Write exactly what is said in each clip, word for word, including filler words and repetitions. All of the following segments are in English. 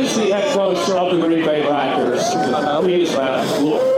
is the head coach of the Green Bay Packers. Please, uh,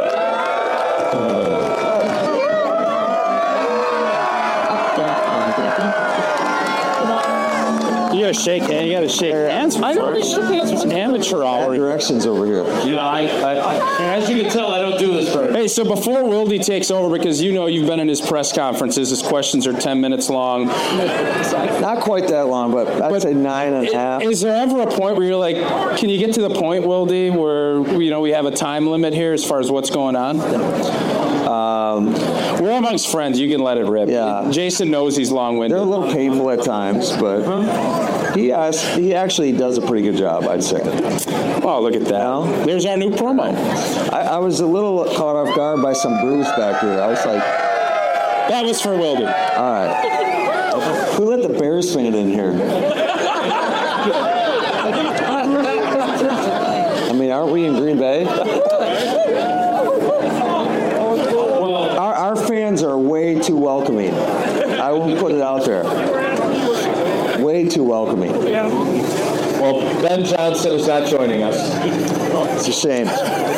You gotta shake hands. You gotta shake hands. I don't shake hands. It's amateur hour. Directions over here. Yeah, I, I, I, as you can tell, I don't do this very. Hey, so before Wildy takes over, because you know you've been in his press conferences, his questions are ten minutes long. Not quite that long, but I'd But say nine and a half. Is there ever a point where you're like, can you get to the point, Wildy, where you know we have a time limit here as far as what's going on? Um, We're amongst friends. You can let it rip. Yeah. Jason knows he's long-winded. they're a little painful at times, but he has, he actually does a pretty good job, I'd say. Oh, look at that. Well, There's our new promo. I, I was a little caught off guard by some boos back here. I was like, That was for Wildy. all right. Who let the Bears fan in here? I mean, aren't we in Green Bay? Our, our fans are way too welcoming. I will put it out there. Way too welcoming. Well, Ben Johnson is not joining us. It's a shame.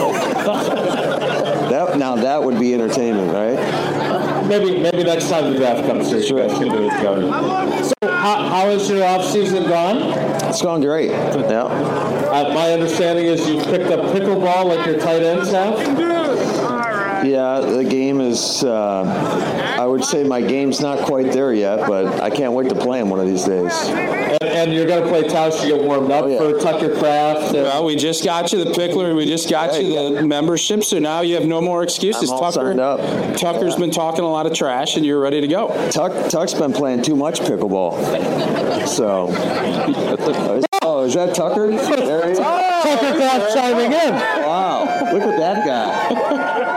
That, now that would be entertainment, right? Maybe maybe next time the draft comes through, you guys can do it together. So, how, how has your off season gone? It's gone great. Yeah. Uh, my understanding is you've picked up pickleball like your tight ends have. Yeah, the game is, uh, I would say my game's not quite there yet, but I can't wait to play him one of these days. And, and you're going to play Tausch to get warmed up Oh, yeah. for Tucker Craft. And, Well, we just got you the pickler. We just got Hey. you the membership, so now you have no more excuses. I'm all Tucker, signed up. Tucker's Yeah. been talking a lot of trash, and you're ready to go. Tuck, Tuck's been playing too much pickleball. So, oh, is that Tucker? There he is. Tucker Craft chiming in. Wow, look at that guy.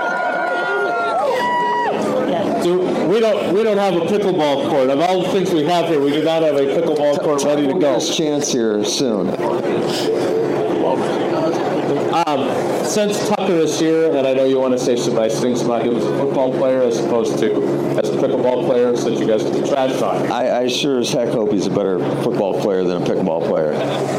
So we don't we don't have a pickleball court. Of all the things we have here, we do not have a pickleball court ready to go. First chance here soon. Um, since Tucker is here, and I know you want to say some nice things about him as a football player as opposed to as a pickleball player, since you guys can be trash talking. I, I sure as heck hope he's a better football player than a pickleball player.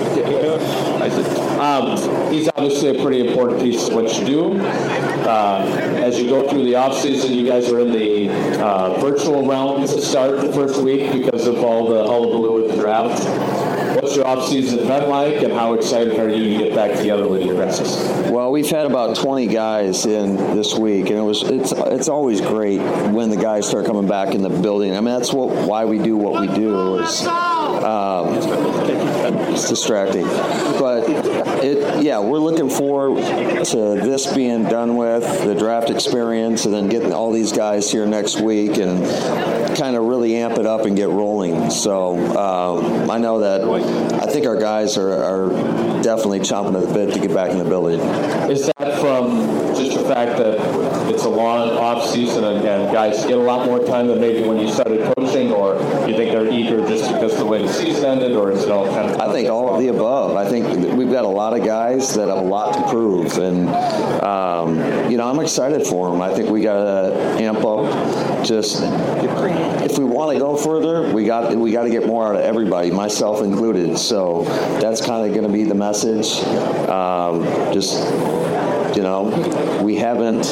Um, he's obviously a pretty important piece of what you do. Uh, as you go through the offseason, you guys are in the uh, virtual realm to start the first week because of all the hullabaloo with the draft. What's your offseason been like, and how excited are you to get back together with your guys? Well, we've had about twenty guys in this week, and it was it's it's always great when the guys start coming back in the building. I mean, that's what why we do what we do. Is um, it's distracting, but it yeah, we're looking forward to this being done with the draft experience, and then getting all these guys here next week and kind of really amp it up and get rolling. So um, I know that. I think our guys are, are definitely chomping at the bit to get back in the building. Is that from just the fact that it's a long off season and, and guys get a lot more time than maybe when you started coaching, or you think they're eager just because of the way the season ended, or is it all kind of? I think all of the above. I think we've got a lot of guys that have a lot to prove, and um, you know, I'm excited for them. I think we got to amp up. Just if we want to go further, we got we got to get more out of everybody, myself included. So that's kind of going to be the message. Um, just, you know, we haven't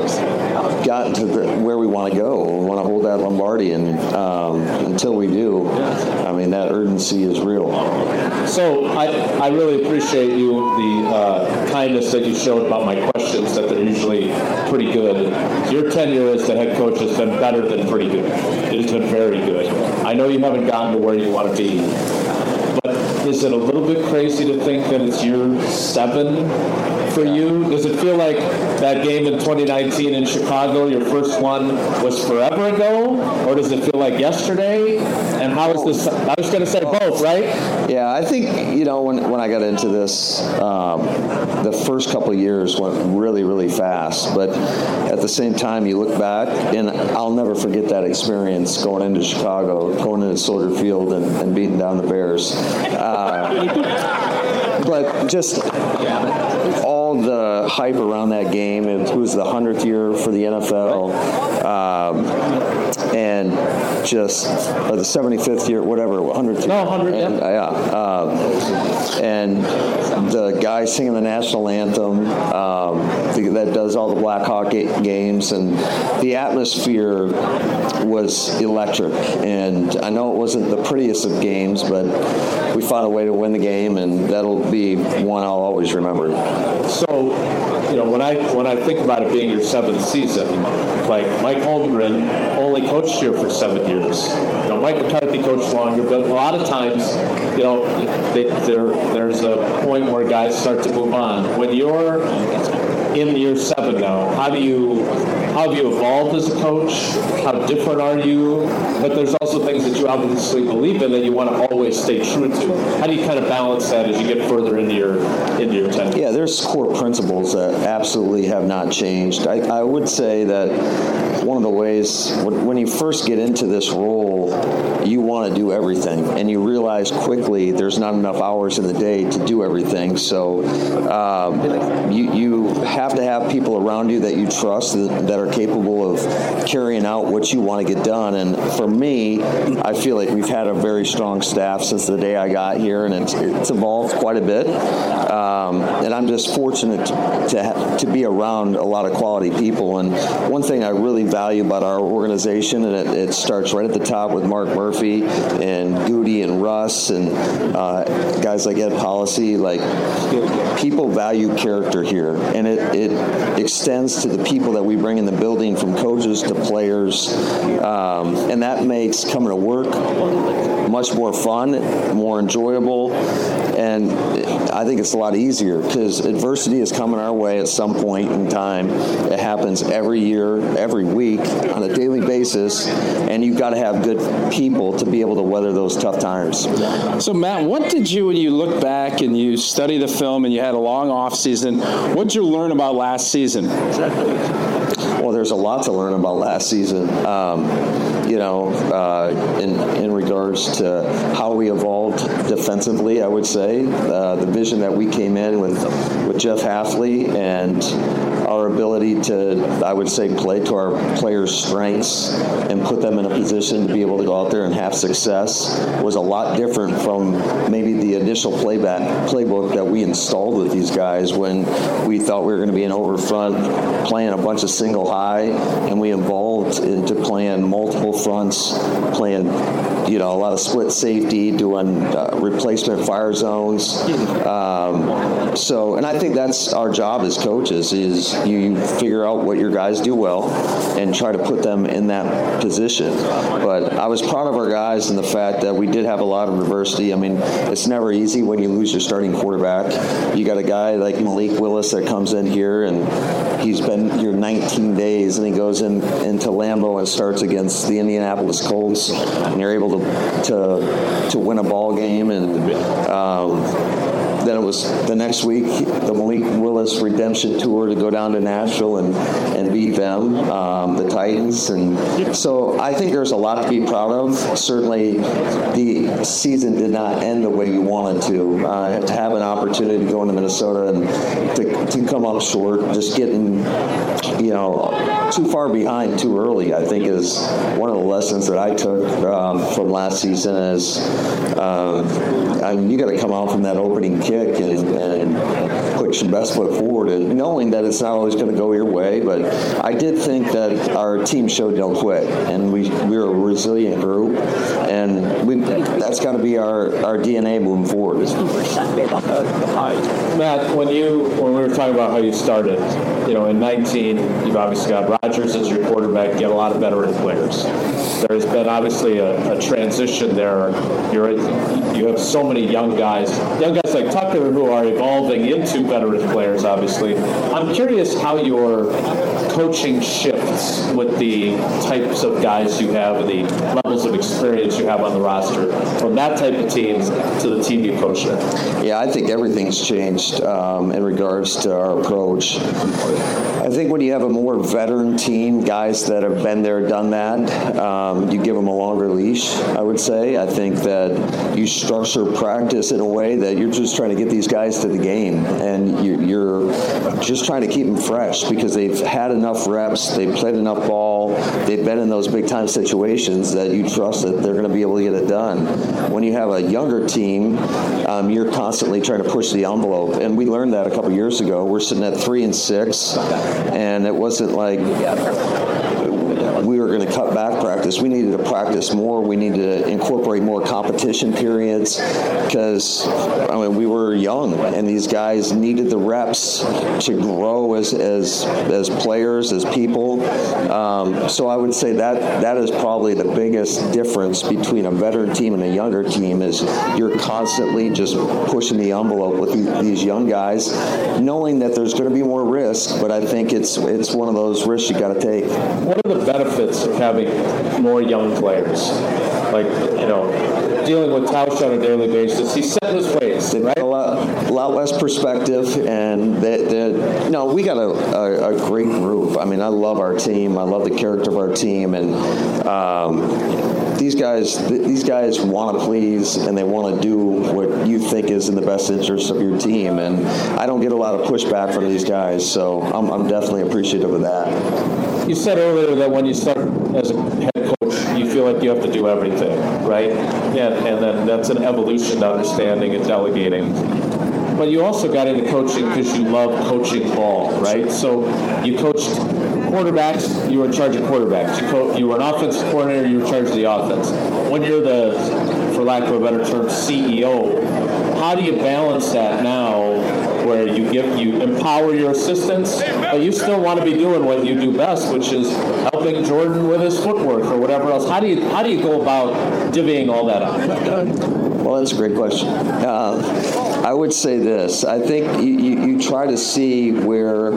gotten to the, where we want to go. We want to hold that Lombardi, and um, until we do, I mean, that urgency is real. So I, I really appreciate you, the uh, kindness that you showed about my questions, that they're usually pretty good. Your tenure as the head coach has been better than pretty good. It has been very good. I know you haven't gotten to where you want to be, but is it a little bit crazy to think that it's year seven for you? Does it feel like that game in twenty nineteen in Chicago, your first one, was forever ago? Or does it feel like yesterday? And how is this? I was going to say both, right? Yeah, I think, you know, when, when I got into this, um, the first couple of years went really, really fast. But at the same time, you look back, and I'll never forget that experience going into Chicago, going into Soldier Field and, and beating down the Bears. Uh, but just all the hype around that game. It was the hundredth year for the N F L. Um, and just uh, the seventy-fifth year, whatever, hundredth year. No, one hundred, and, yeah. yeah. Um, and the guy singing the national anthem um, the, that does all the Blackhawk ga- games, and the atmosphere was electric. And I know it wasn't the prettiest of games, but we found a way to win the game, and that'll be one I'll always remember. So, you know, when I when I think about it being your seventh season, like Mike Holmgren only coached here for seven years. You know, Mike McCarthy coached longer, but a lot of times, you know, they, there there's a point where guys start to move on. When you're in year seven now, how do you how have you evolved as a coach? How different are you? But there's also things that you obviously believe in that you want to always stay true to. How do you kind of balance that as you get further into your into your tenure? Yeah, there's core principles that absolutely have not changed. I, I would say that one of the ways, when you first get into this role, you want to do everything, and you realize quickly there's not enough hours in the day to do everything. So um, you, you have to have people around you that you trust that, that are capable of carrying out what you want to get done. And for me, I feel like we've had a very strong staff since the day I got here, and it's, it's evolved quite a bit. Um, and I'm just fortunate to, to, ha- to be around a lot of quality people. And one thing I really value about our organization, and it, it starts right at the top with Mark Murphy and Goody and Russ and uh, guys like Ed Policy, like people value character here, and it, it extends to the people that we bring in the building, from coaches to players, um, and that makes coming to work much more fun, more enjoyable, and I think it's a lot easier because adversity is coming our way at some point in time. It happens every year, every week, on a daily basis, and you've got to have good people to be able to weather those tough times. So, Matt, what did you, when you look back and you study the film and you had a long off season, what did you learn about last season? Well, there's a lot to learn about last season. Um, you know, uh, in in regards to how we evolved defensively, I would say uh, the vision that we came in with with Jeff Hafley and our ability to, I would say, play to our players' strengths and put them in a position to be able to go out there and have success was a lot different from maybe the initial playback playbook that we installed with these guys when we thought we were going to be an over front, playing a bunch of single high, and we evolved into playing multiple fronts, playing, you know, a lot of split safety, doing uh, replacement fire zones. Um, so, and I think that's our job as coaches, is you figure out what your guys do well and try to put them in that position. But I was proud of our guys in the fact that we did have a lot of adversity. I mean, it's never easy when you lose your starting quarterback. You got a guy like Malik Willis that comes in here, and he's been here nineteen days, and he goes in into Lambeau and starts against the Indianapolis Colts, and you're able to to, to win a ball game. And um, then it was the next week, the Malik Willis redemption tour, to go down to Nashville and, and beat them, um, the Titans. And so I think there's a lot to be proud of. Certainly the season did not end the way we wanted to. Uh, to have an opportunity to go into Minnesota and to, to come up short, just getting, you know, too far behind too early, I think, is one of the lessons that I took um, from last season. Is uh, I mean, you got to come out from that opening kick and, and put your best foot forward, and knowing that it's not always going to go your way. But I did think that our team showed no quit, and we we were a resilient group, and we, that's got to be our, our D N A moving forward. Matt, when you when we were talking about how you started, you know, in nineteen, you've obviously got Rodgers as your quarterback. You get a lot of veteran players. There's been obviously a, a transition there. You're you have so many young guys, young guys like Tucker, who are evolving into veteran players. Obviously, I'm curious how your coaching shifts with the types of guys you have and the levels of experience you have on the roster, from that type of team to the team you coach there. Yeah, I think everything's changed um, in regards to our approach. I think when you have a more veteran team, guys that have been there, done that, um, you give them a longer leash, I would say. I think that you structure practice in a way that you're just trying to get these guys to the game, and you, you're just trying to keep them fresh because they've had enough reps, they've played played enough ball, they've been in those big time situations that you trust that they're going to be able to get it done. When you have a younger team, um, you're constantly trying to push the envelope, and we learned that a couple years ago. We're sitting at three and six, and it wasn't like we were going to cut back practice. We needed to practice more. We needed to incorporate more competition periods because, I mean, we were young, and these guys needed the reps to grow as as as players, as people. Um, so I would say that that is probably the biggest difference between a veteran team and a younger team is you're constantly just pushing the envelope with these young guys, knowing that there's going to be more risk, but I think it's it's one of those risks you got to take. What are the benefits of having more young players? Like, you know, dealing with Tausch on a daily basis, he's set in his ways, right? A lot, a lot less perspective, and they, they, you know, we got a, a, a great group. I mean, I love our team. I love the character of our team, and um, these guys, these guys want to please, and they want to do what you think is in the best interest of your team. And I don't get a lot of pushback from these guys, so I'm, I'm definitely appreciative of that. You said earlier that when you start as a head coach, you feel like you have to do everything, right? Yeah, and then that's an evolution to understanding and delegating. But you also got into coaching because you love coaching ball, right? So you coached quarterbacks, you were in charge of quarterbacks. You, co- you were an offensive coordinator, you were in charge of the offense. When you're the, for lack of a better term, C E O, how do you balance that now where you give you empower your assistants, but you still want to be doing what you do best, which is helping Jordan with his footwork or whatever else? How do you how do you go about divvying all that up? Well, that's a great question. Uh, I would say this. I think you, you, you try to see where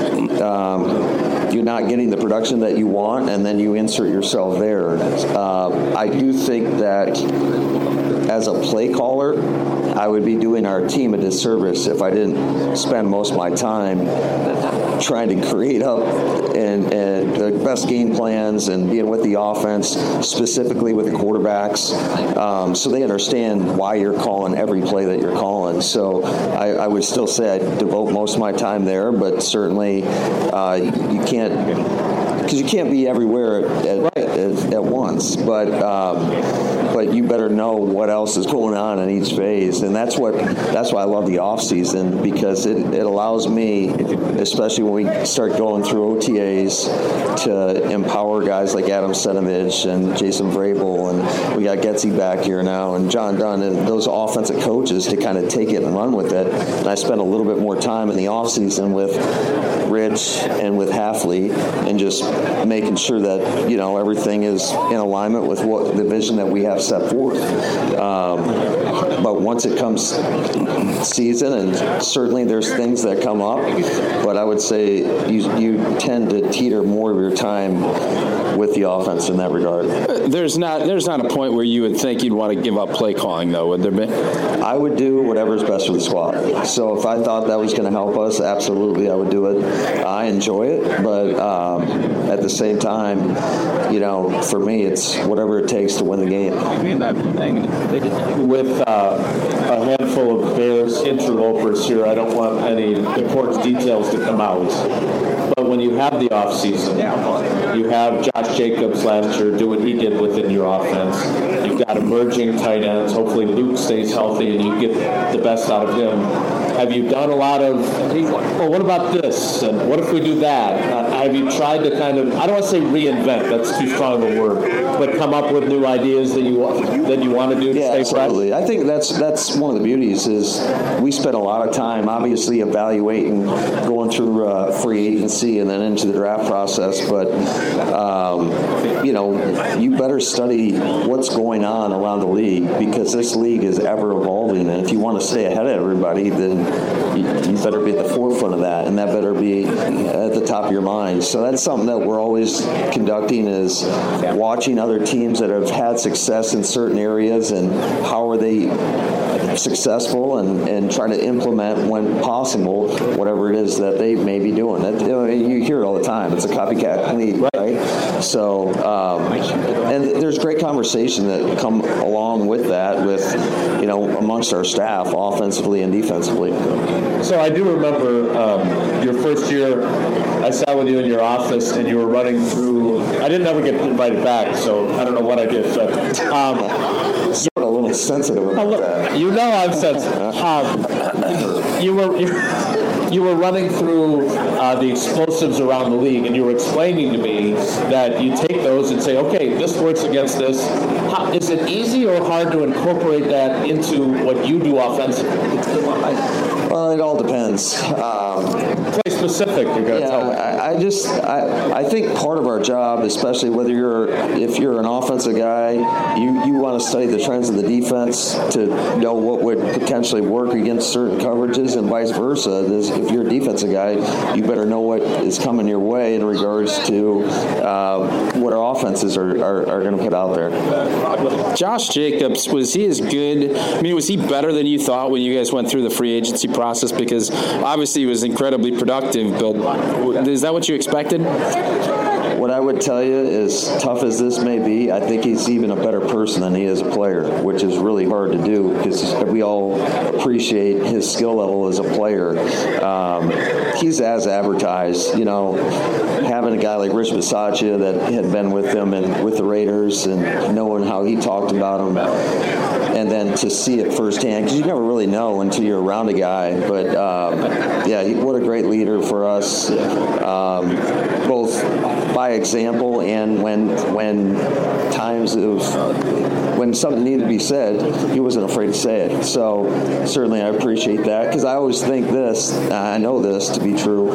um, you're not getting the production that you want, and then you insert yourself there. Uh, I do think that as a play caller, I would be doing our team a disservice if I didn't spend most of my time trying to create up and, and the best game plans and being with the offense, specifically with the quarterbacks, um, so they understand why you're calling every play that you're calling. So I, I would still say I devote most of my time there, but certainly uh, you can't, because you can't be everywhere at, at, at once. But um, but you better know what else is going on in each phase, and that's what that's why I love the off season, because it, it allows me, especially when we start going through O T As, to empower guys like Adam Senovich and Jason Vrabel, and we got Getsy back here now, and John Dunn, and those offensive coaches to kind of take it and run with it. And I spent a little bit more time in the off season with Rich and with Halfley, and just making sure that, you know, everything is in alignment with what the vision that we have set forth. Um, but once it comes season, and certainly there's things that come up, but I would say you you tend to teeter more of your time with the offense in that regard. There's not there's not a point where you would think you'd want to give up play calling, though, would there be? I would do whatever's best for the squad. So if I thought that was going to help us, absolutely I would do it. I enjoy it, but um, at the same time, you know, for me, it's whatever it takes to win the game. With uh, a handful of Bears interlopers here, I don't want any important details to come out. But when you have the offseason, you have Josh Jacobs last year, do what he did within your offense. You've got emerging tight ends. Hopefully Luke stays healthy and you get the best out of him. Have you done a lot of, well, what about this? And what if we do that? Uh, have you tried to kind of, I don't want to say reinvent, that's too strong of a word, but come up with new ideas that you that you want to do to yeah, stay absolutely. fresh? I think that's that's one of the beauties is we spend a lot of time, obviously, evaluating, going through uh, free agency and then into the draft process. But um, you know, you better study what's going on around the league, because this league is ever evolving, and if you want to stay ahead of everybody, then you, you better be at the forefront of that, and that better be at the top of your mind. So that's something that we're always conducting, is watching other teams that have had success in certain areas and how are they successful and, and try to implement when possible whatever it is that they may be doing. That, you know, you hear it all the time. It's a copycat league, right? right? So, um, and there's great conversation that come along with that, with you know, amongst our staff, offensively and defensively. So I do remember um, your first year. I sat with you in your office, and you were running through. I didn't ever get invited back, so I don't know what I did. But um, you're a little sensitive about that. You know I'm sensitive. Um, you were. You, You were running through uh, the explosives around the league, and you were explaining to me that you take those and say, okay, this works against this. How, is it easy or hard to incorporate that into what you do offensively? Well, it all depends. Um, Play specific, you're going to yeah, tell me. I, I just, I, I think part of our job, especially whether you're, if you're an offensive guy, you, you want to study the trends of the defense to know what would potentially work against certain coverages and vice versa. There's, if you're a defensive guy, you better know what is coming your way in regards to uh, what our offenses are, are, are going to put out there. Josh Jacobs, was he as good? I mean, was he better than you thought when you guys went through the free agency process? Because obviously he was incredibly productive, but is that what you expected? What I would tell you is, tough as this may be, I think he's even a better person than he is a player, which is really hard to do because we all appreciate his skill level as a player. Um, he's as advertised, you know, having a guy like Rich Bisaccia that had been with him and with the Raiders and knowing how he talked about him, and then to see it firsthand, because you never really know until you're around a guy. But um, yeah, he, what a great leader for us, um, both by example and when when times of when something needed to be said, he wasn't afraid to say it. So certainly I appreciate that, because I always think this, I know this to be true,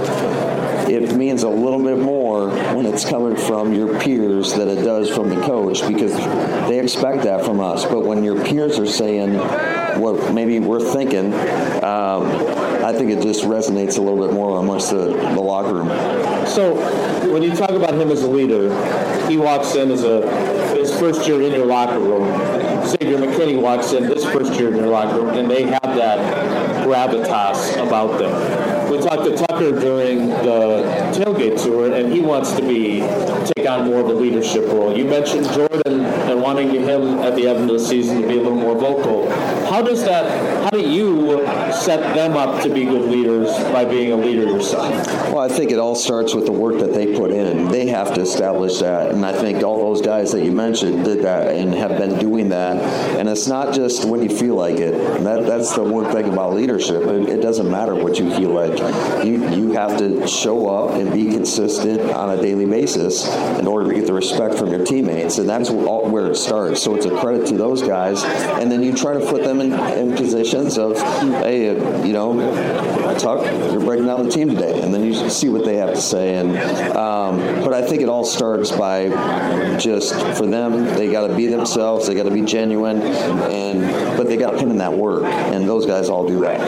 it means a little bit more when it's coming from your peers than it does from the coach, because they expect that from us. But when your peers are saying what maybe we're thinking, um, I think it just resonates a little bit more amongst the, the locker room. So when you talk about him as a leader, he walks in as a his first year in your locker room. Xavier McKinney walks in this first year in your locker room, and they have that gravitas about them. We talked to Tucker during the tailgate tour, and he wants to be take on more of a leadership role. You mentioned Jordan and wanting him at the end of the season to be a little more vocal. How does that? How do you set them up to be good leaders by being a leader yourself? Well, I think it all starts with the work that they put in. They have to establish that, and I think all those guys that you mentioned did that and have been doing that. And it's not just when you feel like it. That, that's the one thing about leadership. It, it doesn't matter what you feel like. You you have to show up and be consistent on a daily basis in order to get the respect from your teammates, and that's all, where it starts. So it's a credit to those guys, and then you try to put them in, in positions of, hey, you know, Tuck, you're breaking down the team today, and then you see what they have to say. And um, but I think it all starts by just for them, they got to be themselves, they got to be genuine, and but they got to put in that work, and those guys all do that.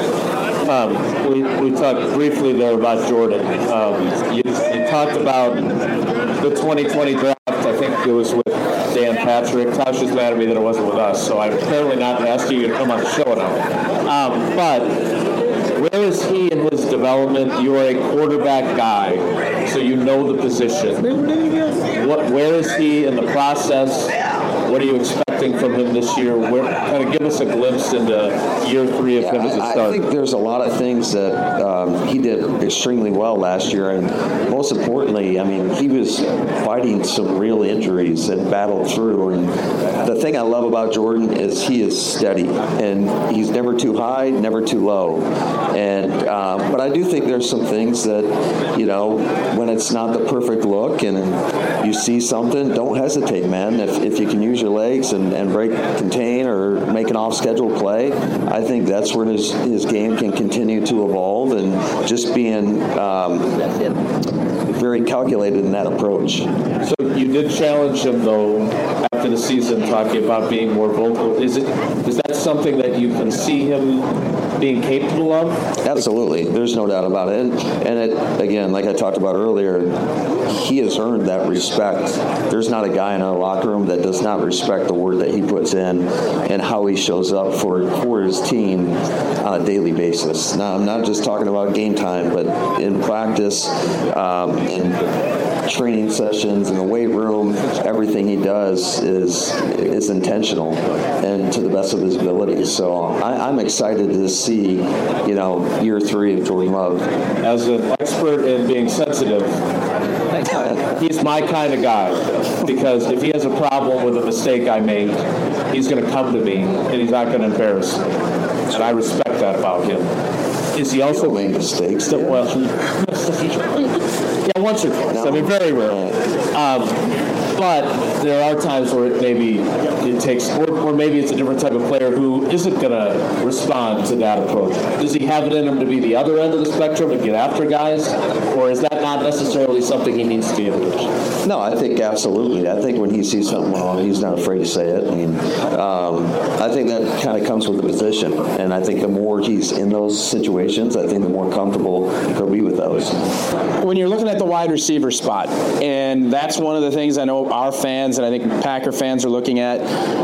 Um, we, we talked briefly there about Jordan. Um, you, you talked about the twenty twenty draft. I think it was with Dan Patrick. Tosh is mad at me that it wasn't with us, so I'm apparently not asking you to come on the show now. Um, but where is he in his development? You are a quarterback guy, so you know the position. What, where is he in the process? What are you expecting from him this year? Where, kind of give us a glimpse into year three of yeah, him as a starter. I think there's a lot of things that um, he did extremely well last year, and most importantly, I mean, he was fighting some real injuries and battled through. And the thing I love about Jordan is he is steady, and he's never too high, never too low. And um, but I do think there's some things that, you know, when it's not the perfect look and you see something, don't hesitate, man. If if you can use your legs and, and break, contain, or make an off-schedule play, I think that's where his, his game can continue to evolve, and just being um, very calculated in that approach. So you did challenge him, though, after the season, talking about being more vocal. Is it is that something that you can see him being capable of? Absolutely. There's no doubt about it. And, and it, again, like I talked about earlier, he has earned that respect. There's not a guy in our locker room that does not respect the work that he puts in and how he shows up for, for his team on a daily basis. Now, I'm not just talking about game time, but in practice, um, in training sessions, in the weight room, everything he does is is intentional and to the best of his abilities. So I, I'm excited to see, you know, year three of Jordan Love. As an expert in being sensitive, he's my kind of guy, because if he has a problem with a mistake I make, he's going to come to me and he's not going to embarrass me. And I respect that about him. Is he also make mistakes? Yeah. Well, yeah, once or twice. No. I mean, very rarely. Um, but there are times where it maybe it takes, or, or maybe it's a different type of player who isn't going to respond to that approach. Does he have it in him to be the other end of the spectrum and get after guys, or is that not necessarily something he needs to be able to do? No, I think absolutely. I think when he sees something wrong, he's not afraid to say it. I mean, um, I think that kind of comes with the position, and I think the more he's in those situations, I think the more comfortable he'll be with those. When you're looking at the wide receiver spot, and that's one of the things I know our fans and I think Packer fans are looking at,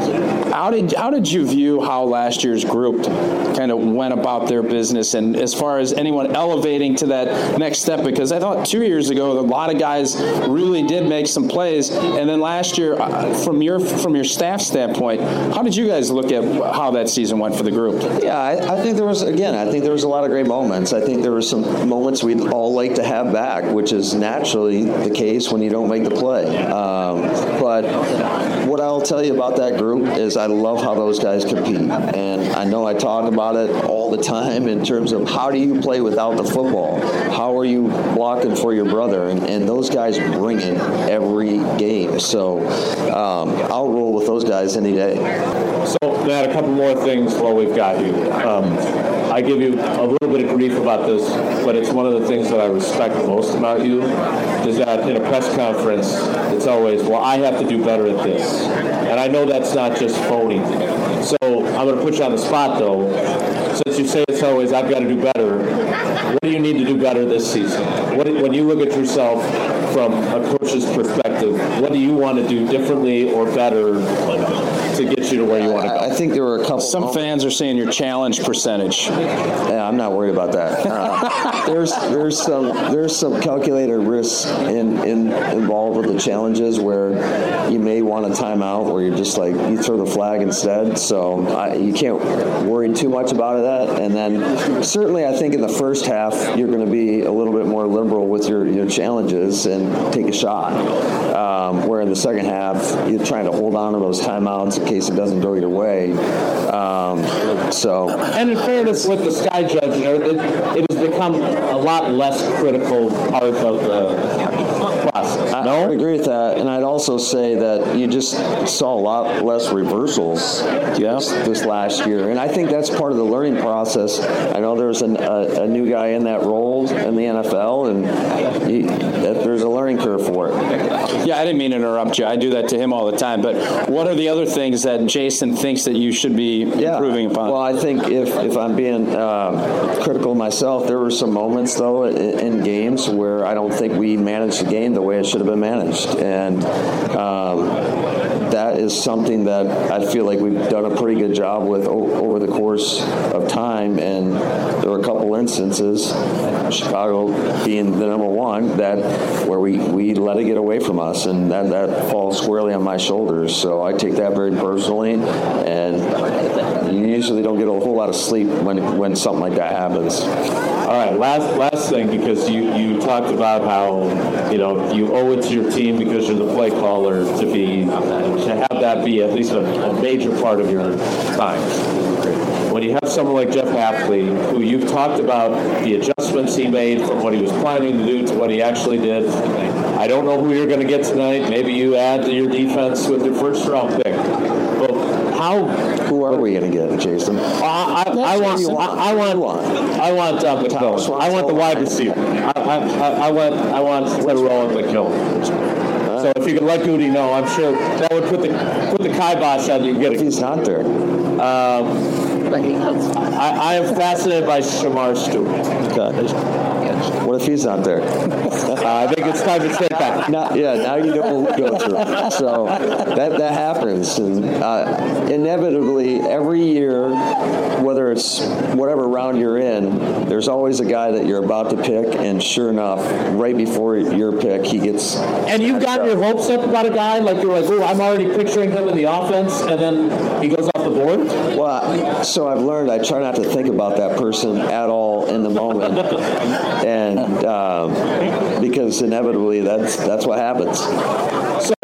how did how did you view how last year's group kind of went about their business, and as far as anyone elevating to that next step? Because I thought two years ago a lot of guys really did make some plays, and then last year, from your from your staff standpoint, how did you guys look at how that season went for the group? Yeah, I, I think there was again, I think there was a lot of great moments. I think there were some moments we'd all like to have back, which is naturally the case when you don't make the play. Um, but what I'll tell you about that group is I love how those guys compete, and I know I talk about it all the time in terms of how do you play without the football? How are you blocking for your brother? And, and those guys bring it every game. So um, I'll roll with those guys any day. So, Matt, a couple more things while we've got you. Um, I give you a little bit of grief about this, but it's one of the things that I respect most about you, is that in a press conference, it's always, well, I have to do better at this. And I know that's not just phony. So I'm going to put you on the spot, though. Since you say it's always, I've got to do better, what do you need to do better this season? What, when you look at yourself from a coach's perspective, what do you want to do differently or better to get you to where you want to go? I, I think there were a couple. Some moments. Fans are saying your challenge percentage. Yeah, I'm not worried about that. Uh, there's there's some there's some calculated risks in, in involved with the challenges where you may want a timeout where you're just like you throw the flag instead. So I, you can't worry too much about that. And then certainly I think in the first half you're going to be a little bit more liberal with your, your challenges and take a shot. Um, where in the second half you're trying to hold on to those timeouts in case it doesn't go your way. Um, so, and in fairness, with the Sky Judge, you know, it, it has become a lot less critical part of the process. I, no? I would agree with that, and I'd also say that you just saw a lot less reversals yeah. this, this last year, and I think that's part of the learning process. I know there's an, a, a new guy in that role in the N F L, and he, that there's a learning curve for it. Yeah, I didn't mean to interrupt you. I do that to him all the time. But what are the other things that Jason thinks that you should be yeah. improving upon? Well, I think if, if I'm being uh, critical myself, there were some moments, though, in, in games where I don't think we managed the game the way it should have been managed. And um, that is something that I feel like we've done a pretty good job with o- over the course of time. And there were a couple instances, Chicago being the number one, that where we, we let it get away from us, and that, that falls squarely on my shoulders. So I take that very personally, and you usually don't get a whole lot of sleep when when something like that happens. All right, last last thing, because you, you talked about how, you know, you owe it to your team because you're the play caller to be to have that be at least a, a major part of your time. When you have someone like Jeff Hafley, who you've talked about the adjustments he made from what he was planning to do to what he actually did, I don't know who you're going to get tonight. Maybe you add to your defense with your first round pick. But how? Who are we going to get, Jason? Uh, I, I, I want. I, I want. I want uh, McMillan. I want the wide receiver. I, I, I want. I want Tyrell and McMillan. So if you could let Goody know, I'm sure that would put the put the kibosh on you. Get if he's not there. Um, I, I am fascinated by Shamar Stewart. Okay. What if he's not there? Uh, I think it's time to say that. Now, yeah, now you know what we go through. So that that happens, and uh, inevitably every year, whether it's whatever round you're in, there's always a guy that you're about to pick, and sure enough, right before your pick, he gets. And you've gotten your hopes up about a guy, like you're like, oh, I'm already picturing him in the offense, and then he goes off the board. Well, so I've learned I try not to think about that person at all in the moment, and um, because inevitably that's that's what happens. So,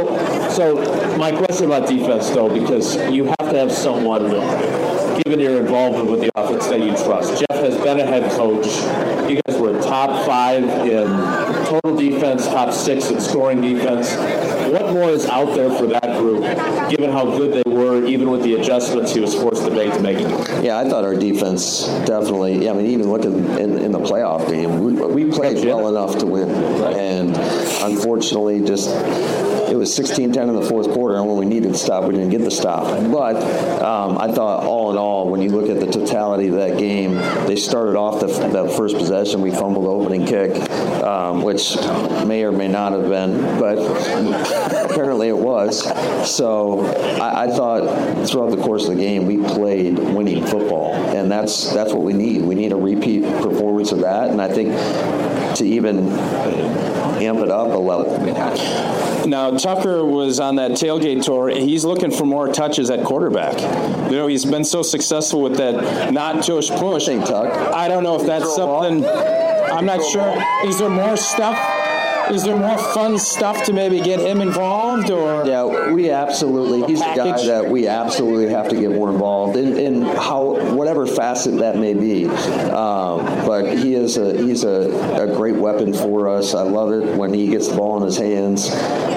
so my question about defense, though, because you have to have someone, given your involvement with the offense, that you trust. Jeff has been a head coach. You guys were top five in total defense, top six in scoring defense. What more is out there for that group, given how good they were, even with the adjustments he was forced to make to make it? Yeah, I thought our defense definitely, I mean, even looking in, in the playoff game, we, we played well enough to win. And unfortunately, just it was sixteen ten in the fourth quarter, and when we needed to stop, we didn't get the stop. But um, I thought, all in all, when you look at the totality of that game, they started off the, that first possession, we fumbled the opening kick, um, which may or may not have been, but apparently it was. So I, I thought throughout the course of the game, we played winning football, and that's that's what we need. We need a repeat performance of that, and I think to even amp it up a level. Now, Tucker was on that tailgate tour. He's looking for more touches at quarterback. You know, he's been so successful with that not tush push. Hey, Tuck. I don't know if that's something. I'm not sure. Is there more stuff? Is there more fun stuff to maybe get him involved, or? Yeah, we absolutely. He's the guy that we absolutely have to get more involved in, in how whatever facet that may be. Um, but he is a he's a, a great weapon for us. I love it when he gets the ball in his hands.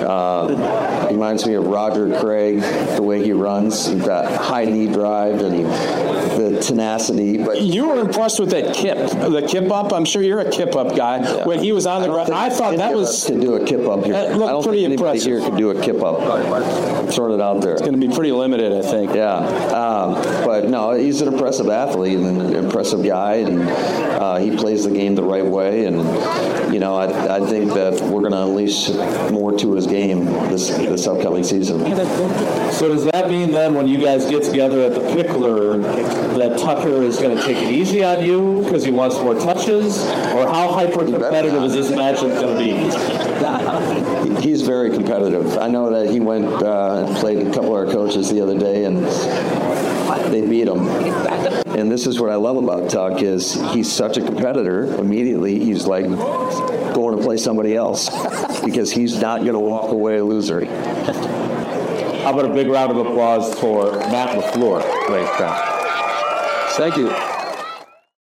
Uh, he reminds me of Roger Craig, the way he runs, that high knee drive and the tenacity. But you were impressed with that kip, the kip up. I'm sure you're a kip up guy. Yeah. When he was on the ground, I thought that was. Can do a kip up here. That looked I don't pretty think anybody impressive. here can do a kip up. I'm throwing it out there. It's going to be pretty limited, I think. Yeah, um, but no, he's an impressive athlete and an impressive guy, and uh, he plays the game the right way. And you know, I, I think that we're going to unleash more to his game this this upcoming season. So does that mean then, when you guys get together at the Pickler, that Tucker is going to take it easy on you because he wants more touches, or how hyper competitive is this matchup going to be? He's very competitive. I know that he went uh, and played a couple of our coaches the other day, and they beat him. And this is what I love about Tuck is he's such a competitor. Immediately, he's like going to play somebody else because he's not going to walk away a loser. How about a big round of applause for Matt LaFleur? Great job. Thank you.